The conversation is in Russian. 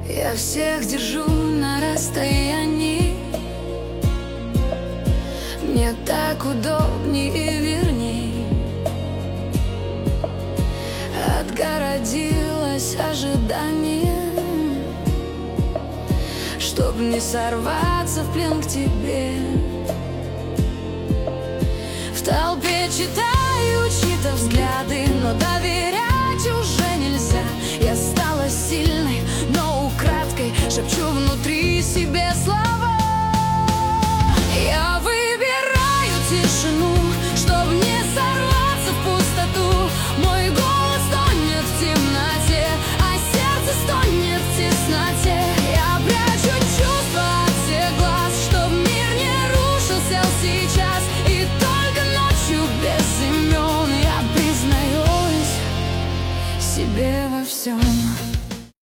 Я всех держу на расстоянии. Мне так удобней и верней. Отгородилось ожидание, чтоб не сорваться в плен к тебе. В толпе читаю чьи-то взгляды, но доверять уже нельзя. Я стала сильной, но украдкой шепчу внутри себе слова. Я выбираю тишину, чтоб не сорваться в пустоту. Мой голос тонет в темноте, а сердце стонет в тесноте.